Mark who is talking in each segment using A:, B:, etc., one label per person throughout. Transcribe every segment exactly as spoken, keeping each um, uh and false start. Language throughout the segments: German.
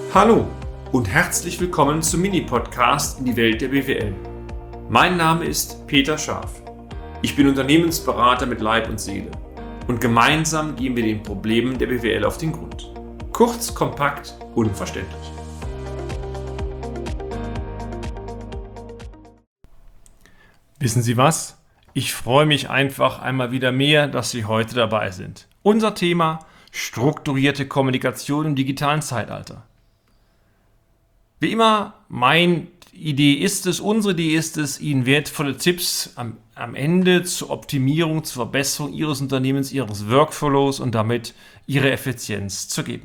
A: Hallo und herzlich willkommen zum Mini-Podcast in die Welt der B W L. Mein Name ist Peter Scharf. Ich bin Unternehmensberater mit Leib und Seele und gemeinsam gehen wir den Problemen der B W L auf den Grund. Kurz, kompakt, unverständlich. Wissen Sie was? Ich freue mich einfach einmal wieder mehr, dass Sie heute dabei sind. Unser Thema: strukturierte Kommunikation im digitalen Zeitalter. Wie immer, meine Idee ist es, unsere Idee ist es, Ihnen wertvolle Tipps am, am Ende zur Optimierung, zur Verbesserung Ihres Unternehmens, Ihres Workflows und damit Ihre Effizienz zu geben.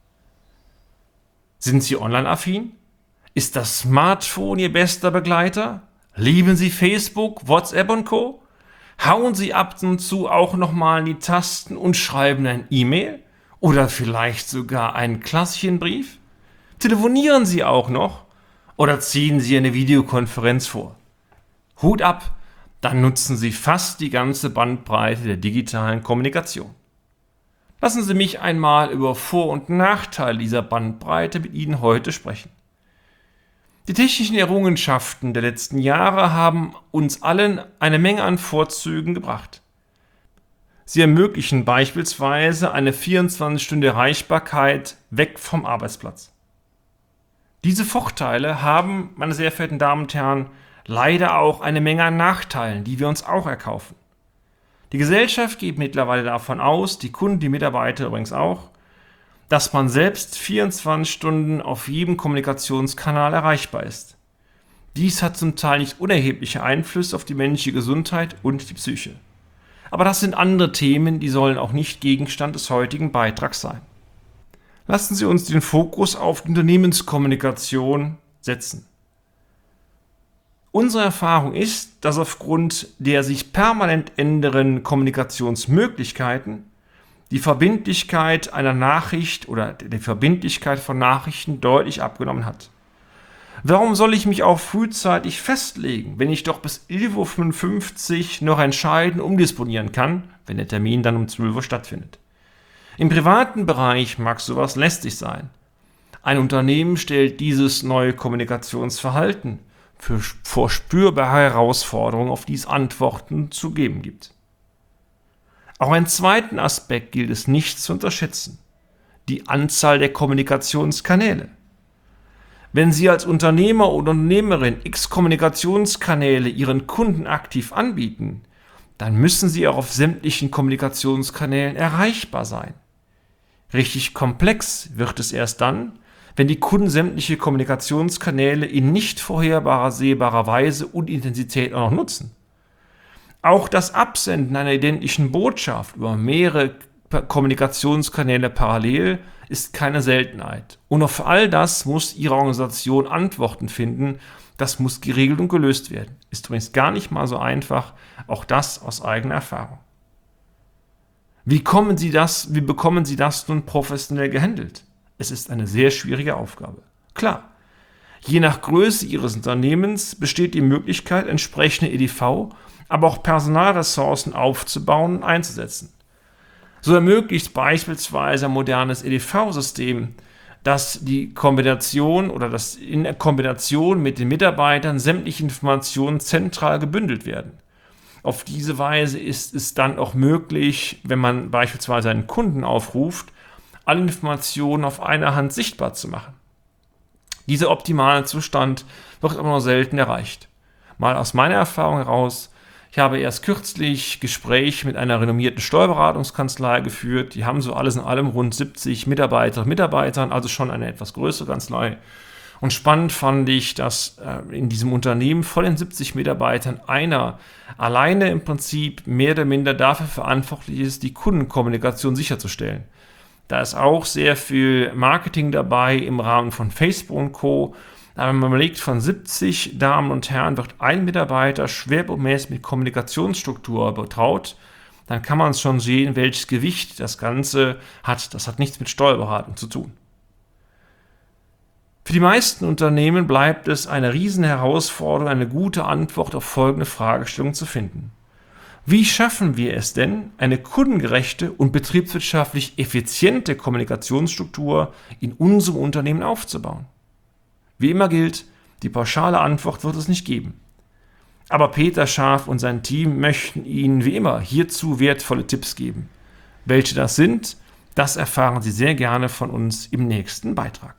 A: Sind Sie online-affin? Ist das Smartphone Ihr bester Begleiter? Lieben Sie Facebook, WhatsApp und Co.? Hauen Sie ab und zu auch nochmal in die Tasten und schreiben ein E-Mail oder vielleicht sogar einen klassischen Brief? Telefonieren Sie auch noch oder ziehen Sie eine Videokonferenz vor? Hut ab, dann nutzen Sie fast die ganze Bandbreite der digitalen Kommunikation. Lassen Sie mich einmal über Vor- und Nachteile dieser Bandbreite mit Ihnen heute sprechen. Die technischen Errungenschaften der letzten Jahre haben uns allen eine Menge an Vorzügen gebracht. Sie ermöglichen beispielsweise eine vierundzwanzig Stunden Erreichbarkeit weg vom Arbeitsplatz. Diese Vorteile haben, meine sehr verehrten Damen und Herren, leider auch eine Menge an Nachteilen, die wir uns auch erkaufen. Die Gesellschaft geht mittlerweile davon aus, die Kunden, die Mitarbeiter übrigens auch, dass man selbst vierundzwanzig Stunden auf jedem Kommunikationskanal erreichbar ist. Dies hat zum Teil nicht unerhebliche Einflüsse auf die menschliche Gesundheit und die Psyche. Aber das sind andere Themen, die sollen auch nicht Gegenstand des heutigen Beitrags sein. Lassen Sie uns den Fokus auf die Unternehmenskommunikation setzen. Unsere Erfahrung ist, dass aufgrund der sich permanent ändernden Kommunikationsmöglichkeiten die Verbindlichkeit einer Nachricht oder die Verbindlichkeit von Nachrichten deutlich abgenommen hat. Warum soll ich mich auch frühzeitig festlegen, wenn ich doch bis elf Uhr fünfundfünfzig noch entscheiden umdisponieren kann, wenn der Termin dann um zwölf Uhr stattfindet? Im privaten Bereich mag sowas lästig sein. Ein Unternehmen stellt dieses neue Kommunikationsverhalten für, vor spürbare Herausforderungen, auf die es Antworten zu geben gibt. Auch einen zweiten Aspekt gilt es nicht zu unterschätzen: die Anzahl der Kommunikationskanäle. Wenn Sie als Unternehmer oder Unternehmerin x Kommunikationskanäle Ihren Kunden aktiv anbieten, dann müssen Sie auch auf sämtlichen Kommunikationskanälen erreichbar sein. Richtig komplex wird es erst dann, wenn die Kunden sämtliche Kommunikationskanäle in nicht vorherbarer, sehbarer Weise und Intensität auch noch nutzen. Auch das Absenden einer identischen Botschaft über mehrere Kommunikationskanäle parallel ist keine Seltenheit. Und auf all das muss Ihre Organisation Antworten finden. Das muss geregelt und gelöst werden. Ist übrigens gar nicht mal so einfach, auch das aus eigener Erfahrung. Wie kommen Sie das, wie bekommen Sie das nun professionell gehandelt? Es ist eine sehr schwierige Aufgabe. Klar, je nach Größe Ihres Unternehmens besteht die Möglichkeit, entsprechende E D V, aber auch Personalressourcen aufzubauen und einzusetzen. So ermöglicht beispielsweise ein modernes E D V-System, dass die Kombination oder dass in der Kombination mit den Mitarbeitern sämtliche Informationen zentral gebündelt werden. Auf diese Weise ist es dann auch möglich, wenn man beispielsweise einen Kunden aufruft, alle Informationen auf einer Hand sichtbar zu machen. Dieser optimale Zustand wird aber nur selten erreicht. Mal aus meiner Erfahrung heraus: Ich habe erst kürzlich Gespräche mit einer renommierten Steuerberatungskanzlei geführt. Die haben so alles in allem rund siebzig Mitarbeiter und Mitarbeitern, also schon eine etwas größere Kanzlei. Und spannend fand ich, dass äh, in diesem Unternehmen von den siebzig Mitarbeitern einer alleine im Prinzip mehr oder minder dafür verantwortlich ist, die Kundenkommunikation sicherzustellen. Da ist auch sehr viel Marketing dabei im Rahmen von Facebook und Co. Aber wenn man überlegt, von siebzig Damen und Herren wird ein Mitarbeiter schwerpunktmäßig mit Kommunikationsstruktur betraut, dann kann man schon sehen, welches Gewicht das Ganze hat. Das hat nichts mit Steuerberatung zu tun. Für die meisten Unternehmen bleibt es eine riesen Herausforderung, eine gute Antwort auf folgende Fragestellung zu finden. Wie schaffen wir es denn, eine kundengerechte und betriebswirtschaftlich effiziente Kommunikationsstruktur in unserem Unternehmen aufzubauen? Wie immer gilt, die pauschale Antwort wird es nicht geben. Aber Peter Scharf und sein Team möchten Ihnen wie immer hierzu wertvolle Tipps geben. Welche das sind, das erfahren Sie sehr gerne von uns im nächsten Beitrag.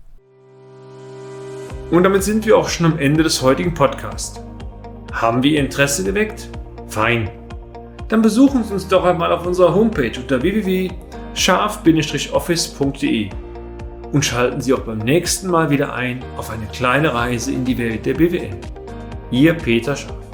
A: Und damit sind wir auch schon am Ende des heutigen Podcasts. Haben wir Ihr Interesse geweckt? Fein. Dann besuchen Sie uns doch einmal auf unserer Homepage unter w w w punkt scharf Bindestrich office punkt d e und schalten Sie auch beim nächsten Mal wieder ein auf eine kleine Reise in die Welt der B W L. Ihr Peter Scharf.